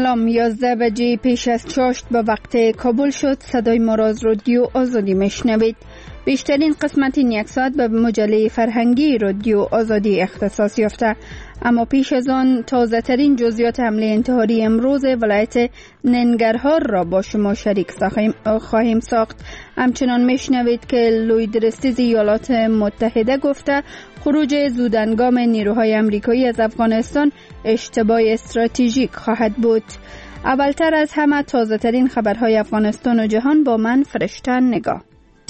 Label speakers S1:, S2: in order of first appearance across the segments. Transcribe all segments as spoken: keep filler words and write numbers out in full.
S1: سلام. یازده بجه پیش از چاشت به وقت کابل شد. صدای ما را از رادیو آزادی میشنوید. بیشترین قسمت این یک ساعت به مجله فرهنگی رادیو آزادی اختصاص یافته، اما پیش از آن تازه ترین جزئیات حمله انتحاری امروز ولایت ننگرهار را با شما شریک خواهیم ساخت. همچنان میشنوید که لوید رستیز ایالات متحده گفته خروج زودهنگام نیروهای امریکایی از افغانستان اشتباه استراتژیک خواهد بود. اولتر از همه تازه ترین خبرهای افغانستان و جهان با من فرشته نگاه.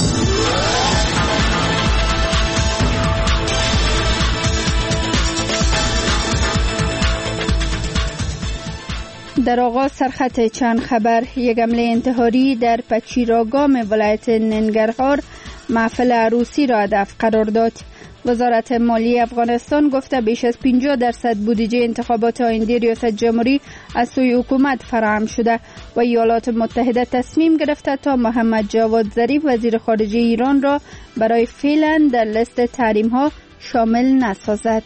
S1: در آغاز سرخط چند خبر. یک حمله انتحاری در پچیراگام ولایت ننگرهار محفل عروسی را هدف قرار داد. وزارت مالی افغانستان گفته بیش از پنجاه درصد بودجه انتخابات آینده ریاست جمهوری از سوی حکومت فراهم شده و ایالات متحده تصمیم گرفته تا محمد جواد ظریف وزیر خارجه ایران را برای فعلا در لیست تحریم ها شامل نسازد.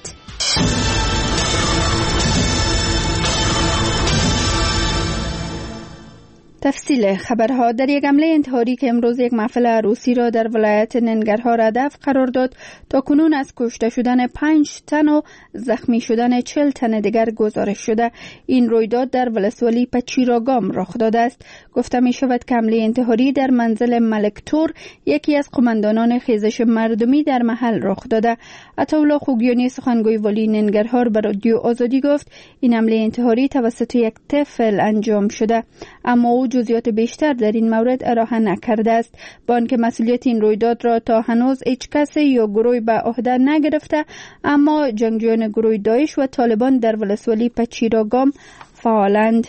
S1: تفصیل خبرها. در یک حمله انتحاری که امروز یک محفل عروسی را در ولایت ننگرهار هدف قرار داد، تا کنون از کشته شدن پنج تن و زخمی شدن چهل تن دیگر گزارش شده. این رویداد در ولسوالی پچیراگام رخ داده است. گفته می شود که حمله انتحاری در منزل ملک تور، یکی از قماندانان خیزش مردمی، در محل رخ داده. عطاالله خوگیانی سخنگوی والی ننگرهار به رادیو آزادی گفت این حمله انتحاری توسط یک طفل انجام شده، اما او جزئیات بیشتر در این مورد ارائه نکرده است. با آنکه مسئولیت این رویداد را تا هنوز هیچ کس یا گروهی به عهده نگرفته، اما جنگجویان گروه داعش و طالبان در ولسوالی پچیراگام فعالند.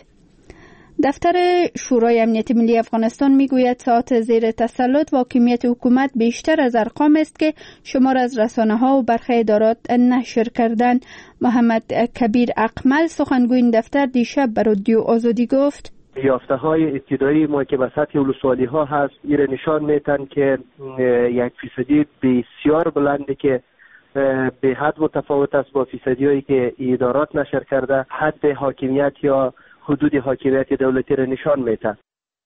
S1: دفتر شورای امنیت ملی افغانستان میگوید ساعات زیر تسلط و حاکمیت حکومت بیشتر از ارقام است که شمار از رسانه ها و برخی ادارات نشر کردند. محمد کبیر اقمل سخنگوی این دفتر دیشب به رادیو آزادی گفت
S2: یافته های ابتدایی ما که به سطح ولسوالی ها هست این نشان میتن که یک فیصدی بسیار بلنده که به حد متفاوت است با فیصدی هایی که ادارات نشر کرده. حد حاکمیت یا حدود حاکمیت دولتی را نشان میتن.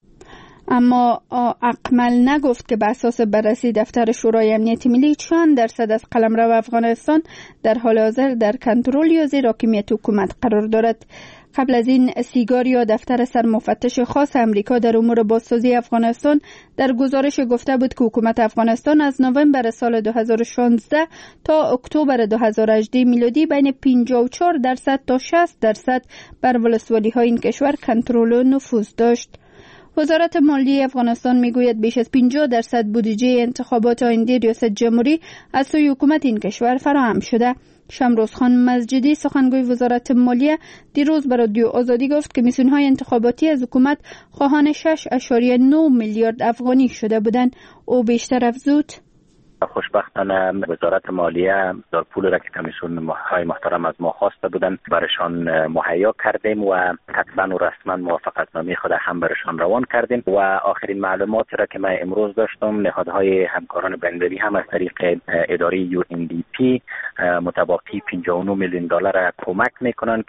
S1: اما اقمل نگفت که به اساس بررسی دفتر شورای امنیت ملی چند درصد از قلمرو افغانستان در حال حاضر در کنترل یا زیر حاکمیت حکومت قرار دارد. قبل از این سیگار یا دفتر سرمفتش خاص امریکا در امور بازسازی افغانستان در گزارش گفته بود که حکومت افغانستان از نوامبر سال دو هزار و شانزده تا اکتبر دو هزار و هجده میلادی بین پنجاه و چهار درصد تا شصت درصد بر ولسوالی های این کشور کنترل و نفوذ داشت. وزارت مالی افغانستان میگوید بیش از پنجاه درصد بودجه انتخابات آینده ریاست جمهوری از سوی حکومت این کشور فراهم شده. شمروز خان مسجدی سخنگوی وزارت مالیه دیروز به رادیو آزادی گفت که میسونهای انتخاباتی از حکومت خواهان شش ممیز نه میلیارد افغانی شده بودند. او بیشتر افزود
S3: خوشبختانه وزارت مالیه در پول را که کمیسیون های محترم از ما خواسته بودند برشان مهیا کردیم و حتما و رسما موافقتنامه خود هم برشان روان کردیم و آخرین معلوماتی را که من امروز داشتم نهادهای همکاران بین‌المللی هم از طریق اداره یو ان دی پی متباقی پنجاه و نه میلیون دلار را کمک میکنند.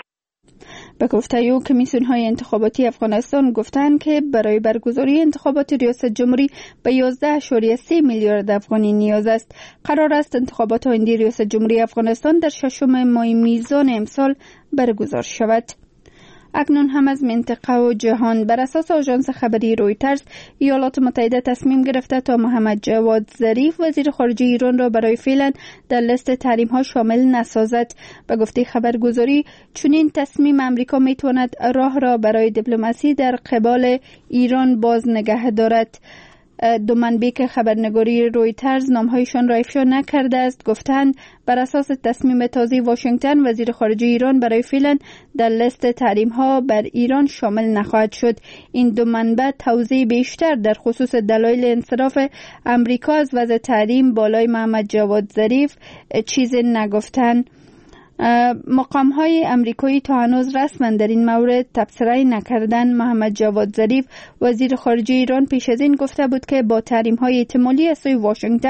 S1: به گفته او کمیسیون‌های انتخاباتی افغانستان گفتند که برای برگزاری انتخابات ریاست جمهوری به یازده ممیز سه میلیارد افغانی نیاز است. قرار است انتخابات آینده ریاست جمهوری افغانستان در ششم ماه میزان امسال برگزار شود. اکنون هم از منطقه و جهان. بر اساس آژانس خبری رویترز، ایالات متحده تصمیم گرفته تا محمد جواد ظریف وزیر خارجه ایران را برای فعلا در لیست تحریم ها شامل نسازد. به گفته خبرگزاری چنین تصمیم امریکا میتواند راه را برای دیپلماسی در قبال ایران باز نگه دارد. دو منبع که خبرنگاری رویترز نامهایشان را افشا نکرده است گفتند بر اساس تصمیم تازه واشنگتن وزیر خارجه ایران برای فعلا در لیست تحریم ها بر ایران شامل نخواهد شد. این دو منبع توضیح بیشتر در خصوص دلایل انصراف امریکا از وضع تحریم بالای محمد جواد ظریف چیزی نگفتند. مقام های امریکایی تا هنوز رسما در این مورد تبصره نکردند. محمد جواد ظریف وزیر خارجه ایران پیش از این گفته بود که با تحریم های احتمالی از سوی واشنگتن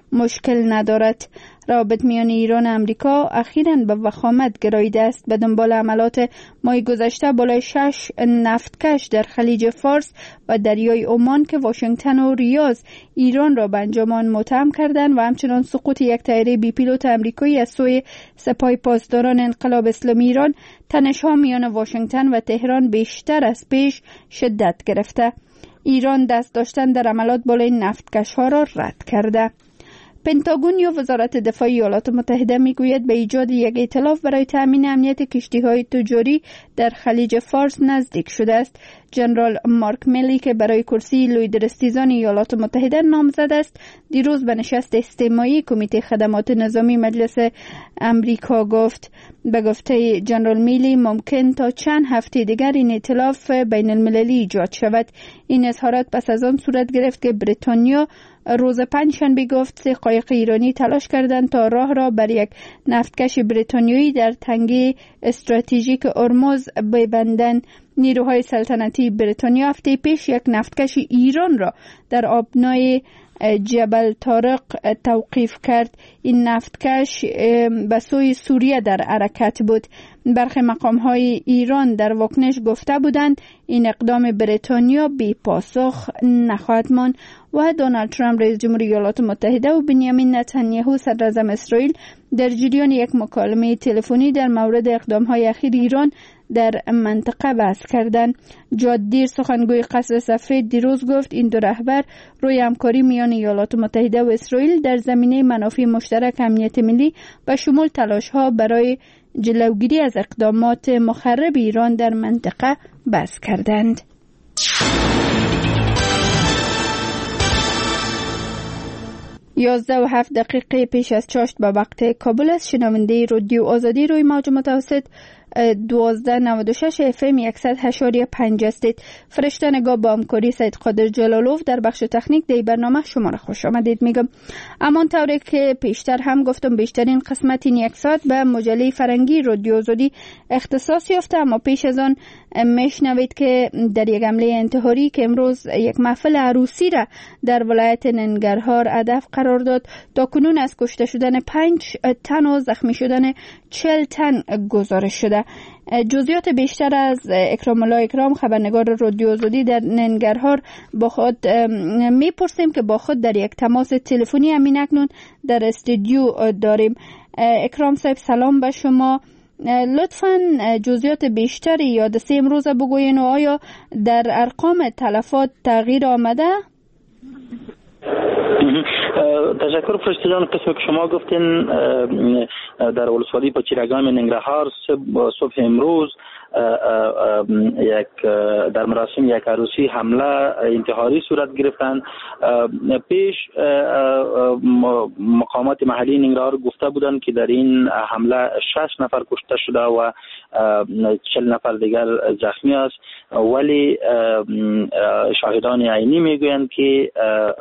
S1: مشکل ندارد. روابط میان ایران و امریکا اخیراً به وخامت گراییده است. به دنبال عملیات ماه گذشته بالای شش نفتکش در خلیج فارس و دریای عمان که واشنگتن و ریاض ایران را به انجام آن متهم کردند و همچنان سقوط یک طیاره بی پیلوت آمریکایی از سوی سپاه پاسداران انقلاب اسلامی ایران، تنش‌ها میان واشنگتن و تهران بیشتر از پیش شدت گرفته. ایران دست داشتن در عملیات بالای نفتکش‌ها را رد کرده. پنتاگون یا وزارت دفاع ایالات متحده میگوید به ایجاد یک ائتلاف برای تامین امنیت کشتی‌های تجاری در خلیج فارس نزدیک شده است. جنرال مارک میلی که برای کرسی لویدرستیزان ایالات متحده نامزد است، دیروز به نشست استماعی کمیته خدمات نظامی مجلس امریکا گفت. به گفته جنرال میلی ممکن تا چند هفته دیگر این ائتلاف بین المللی ایجاد شود. این اظهارات پس از آن صورت گرفت که بریتانیا روز پنجشنبه گفت سه قایق ایرانی تلاش کردند تا راه را بر یک نفتکش بریتانیایی در تنگه استراتژیک هرمز ببندند. نیروهای سلطنتی بریتانیا هفته پیش یک نفتکش ایران را در آبنای جبل طارق توقیف کرد. این نفتکش به سوی سوریه در حرکت بود. برخی مقام‌های ایران در واکنش گفته بودند این اقدام بریتانیا بی پاسخ نخواهد ماند. و دونالد ترامپ رئیس جمهوری ایالات متحده و بنیامین نتانیاهو صدر اعظم اسرائیل در جریان یک مکالمه تلفنی در مورد اقدام‌های اخیر ایران در منطقه بحث کردند. جاد دیر سخنگوی قصر سفید دیروز گفت این دو رهبر روی همکاری میان ایالات متحده و اسرائیل در زمینه منافع مشترک امنیت ملی و شمول تلاش‌ها برای جلوگیری از اقدامات مخرب ایران در منطقه بحث کردند. یازده و هفت دقیقه پیش از چاشت به وقت کابل است. شنونده رادیو آزادی روی موج متوسط دوازده نود و شش اف ام صد و هشت و پنج هستید. فرشته نگاه با همکاری سید قادر جلالوف در بخش تکنیک دی برنامه شما را خوش آمدید میگم. اما طوری که پیشتر هم گفتم بیشترین قسمت این یک ساعت به مجله فرنگی رادیو آزادی اختصاص یافته. اما پیش از آن میشنوید که در یک حمله انتحاری که امروز یک محفل عروسی را در ولایت ننگرهار هدف قرار داد، تا کنون از کشته شدن پنج تن و زخمی شدن چهل تن گزارش شده. جزئیات بیشتر از اکرام الله اکرام خبرنگار رادیو آزادی در ننگرهار با خود میپرسیم که با خود در یک تماس تلفنی همین اکنون در استودیو داریم. اکرام صاحب سلام به شما. لطفاً جزئیات بیشتری یادسه امروز بگوین و آیا در ارقام تلفات تغییر آمده؟
S4: تشکر فرشته جان. قسم که شما گفتین در ولسوالی پچیرگان ننگرهار صبح امروز یک در مراسم یک عروسی حمله انتحاری صورت گرفتن. پیش مقامات محلی ننگرهار گفته بودند که در این حمله شش نفر کشته شده و چهل نفر دیگر زخمی است، ولی شاهدان عینی میگویند که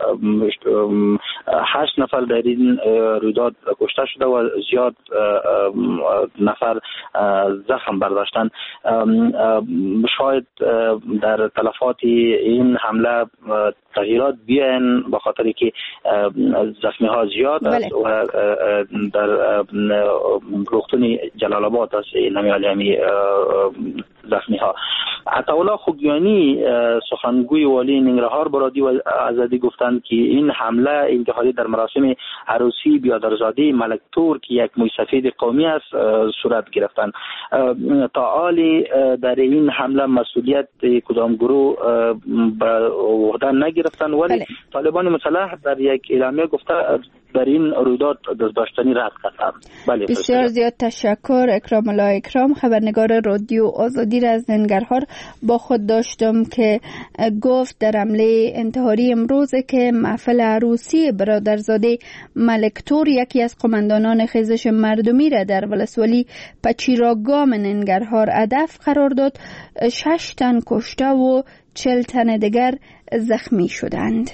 S4: هشت نفر در این رویداد کشته شده و زیاد نفر زخم برداشتن. شاید در تلفات این حمله تغییرات بیاین به خاطر که زخمی ها زیاد است و در روغتون جلال آباد است نمیالی همی زخمی ها. عطاالله خوگیانی سخنگوی والی ننگرهار برادی و آزادی گفتند که این حمله انتحاری در مراسم عروسی بیادرزاده ملک تور که یک موی سفید قومی است صورت گرفتند. تا حالی در این حمله مسئولیت کدام گروه به عهده نگرفتند، ولی بله. طالبان مسلح در یک اعلامیه گفته در این رویداد دستداشتنی رد کردند. بله
S1: بسیار زیاد تشکر. اکرام الله اکرام خبرنگار رادیو آزادی را از ننگرهار با خود داشتم که گفت در حمله انتحاری امروز که محفل عروسی برادرزاده ملک تور یکی از قماندانان خیزش مردمی را در ولسوالی پچیراگام ننگرهار هدف قرار داد، شش تن کشته و چهل تن دیگر زخمی شدند.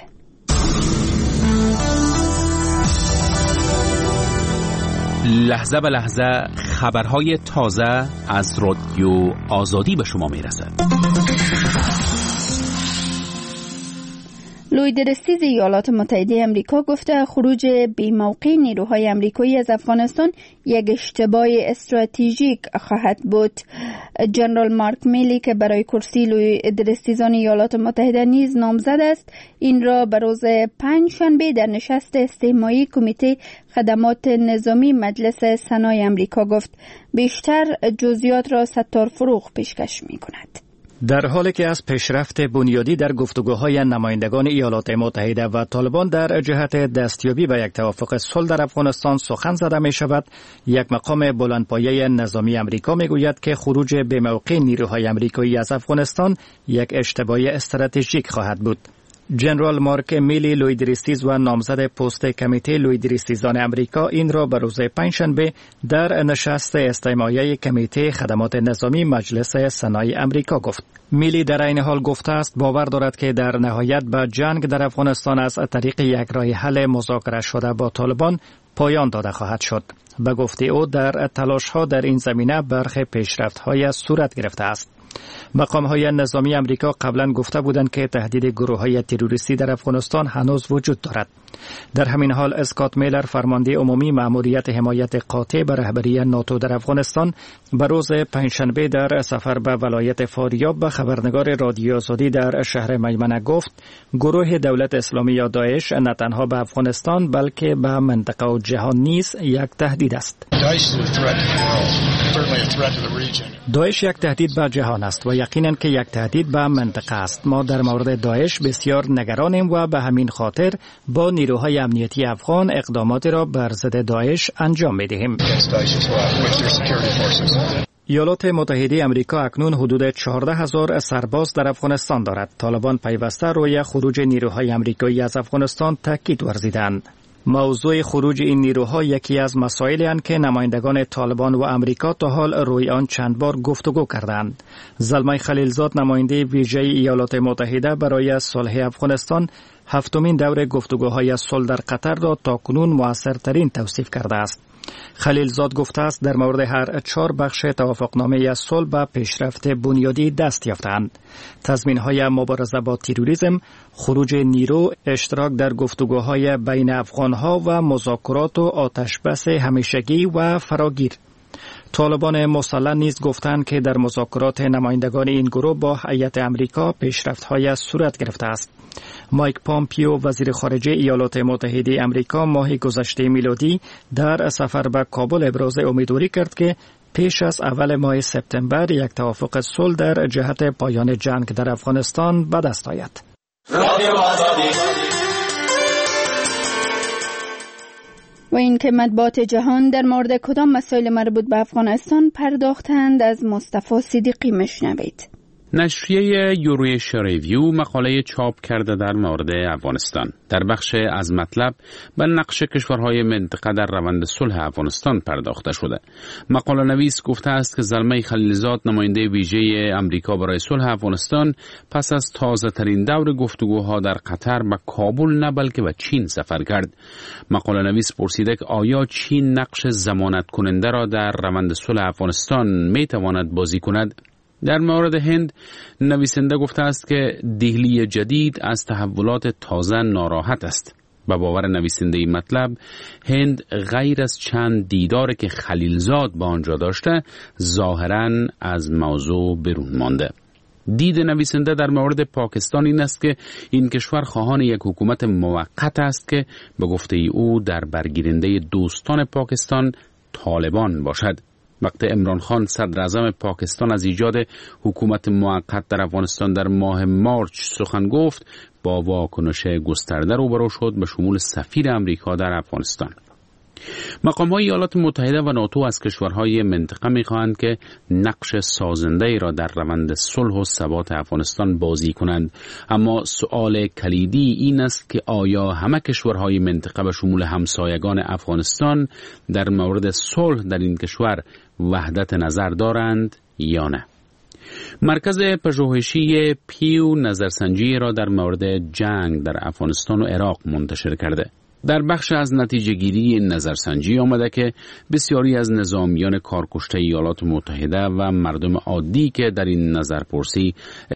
S5: لحظه به لحظه خبرهای تازه از رادیو آزادی به شما میرسد.
S1: لوید رستیز ایالات متحده آمریکا گفته خروج بی‌موقع نیروهای آمریکایی از افغانستان یک اشتباه استراتژیک خواهد بود. جنرال مارک میلی که برای کرسی لوید رستیزان ایالات متحده نیز نامزد است، این را به روز پنجشنبه در نشست استماعی کمیته خدمات نظامی مجلس سنای آمریکا گفت. بیشتر جزئیات را ستار فروغ پیشکش می‌کند.
S6: در حالی که از پیشرفت بنیادی در گفتگوهای نمایندگان ایالات متحده و طالبان در جهت دستیابی به یک توافق صلح در افغانستان سخن زده می شود، یک مقام بلندپایه نظامی آمریکا می گوید که خروج به موقع نیروهای آمریکایی از افغانستان یک اشتباه استراتژیک خواهد بود. جنرال مارک میلی لوید رستیز و نامزد پست کمیته لوید رستیزان آمریکا این را به روز پنجشنبه در نشست استماعی کمیته خدمات نظامی مجلس سنای آمریکا گفت. میلی در این حال گفته است باور دارد که در نهایت به جنگ در افغانستان از طریق یک راه حل مذاکره شده با طالبان پایان داده خواهد شد. به گفته او در تلاش‌ها در این زمینه برخی پیشرفت‌های صورت گرفته است. مقام‌های نظامی آمریکا قبلا گفته بودند که تهدید گروه‌های تروریستی در افغانستان هنوز وجود دارد. در همین حال اسکات میلر فرمانده عمومی مأموریت حمایت قاطع به رهبری ناتو در افغانستان به روز پنجشنبه در سفر به ولایت فاریاب به خبرنگار رادیو آزادی در شهر میمنه گفت گروه دولت اسلامی یا داعش نه تنها به افغانستان بلکه به منطقه و جهان نیز یک تهدید است. داعش یک تهدید به جهان است و یقینا که یک تهدید به منطقه است. ما در مورد داعش بسیار نگرانیم و به همین خاطر با نیروهای امنیتی افغان اقداماتی را بر ضد داعش انجام می‌دهیم. ایالات متحده آمریکا اکنون حدود چهارده هزار سرباز در افغانستان دارد. طالبان پیوسته روی خروج نیروهای آمریکایی از افغانستان تاکید ورزیدند. موضوع خروج این نیروها یکی از مسائلی است که نمایندگان طالبان و آمریکا تا حال روی آن چند بار گفتگو کردند. زلمه خلیلزاد نماینده ویژه ایالات متحده برای صلح افغانستان هفتمین دور گفتگوهای صلح در قطر را تاکنون موثرترین توصیف کرده است. خلیلزاد گفته است در مورد هر چهار بخش توافقنامه صلح به پیشرفت بنیادی دست یافتند. تضمین‌های مبارزه با تروریسم، خروج نیرو، اشتراک در گفتگوهای بین افغان‌ها و مذاکرات و آتشبس همیشگی و فراگیر. طالبان مسلح نیز گفتند که در مذاکرات نمایندگان این گروه با هیئت آمریکا پیشرفت‌های صورت گرفته است. مایک پامپیو وزیر خارجه ایالات متحده آمریکا ماه گذشته میلادی در سفر به کابل ابراز امیدواری کرد که پیش از اول ماه سپتامبر یک توافق صلح در جهت پایان جنگ در افغانستان به دست آید.
S1: و این که مطبوعات جهان در مورد کدام مسائل مربوط به افغانستان پرداختند از مصطفی صدیقی مشنوید.
S5: نشریه یورویشیا ریویو مقاله چاپ کرده در مورد افغانستان. در بخش از مطلب به نقش کشورهای منطقه در روند صلح افغانستان پرداخته شده. مقاله نویس گفته است که زلمه خلیلزاد نماینده ویژه امریکا برای صلح افغانستان پس از تازه ترین دور گفتگوها در قطر به کابل نه بلکه به چین سفر کرد. مقاله نویس پرسیده که آیا چین نقش ضمانت کننده را در روند صلح افغانستان می تواند بازی کند؟ در مورد هند نویسنده گفته است که دهلی جدید از تحولات تازه ناراحت است. به باور نویسنده این مطلب هند غیر از چند دیدار که خلیلزاد با آنجا داشته ظاهراً از موضوع برون مانده. دید نویسنده در مورد پاکستان این است که این کشور خواهان یک حکومت موقت است که به گفته او در برگیرنده دوستان پاکستان طالبان باشد. وقتی عمران خان صدر اعظم پاکستان از ایجاد حکومت موقت در افغانستان در ماه مارچ سخن گفت، با واکنش گسترده روبرو شد به شمول سفیر امریکا در افغانستان. مقام‌های ایالات متحده و ناتو از کشورهای منطقه می‌خواهند که نقش سازنده‌ای را در روند صلح و ثبات افغانستان بازی کنند، اما سؤال کلیدی این است که آیا همه کشورهای منطقه به شمول همسایگان افغانستان در مورد صلح در این کشور وحدت نظر دارند یا نه؟ مرکز پژوهشی پیو نظرسنجی را در مورد جنگ در افغانستان و عراق منتشر کرده. در بخش از نتیجه گیری نظرسنجی آمده که بسیاری از نظامیان کارکشته ایالات متحده و مردم عادی که در این نظرپرسی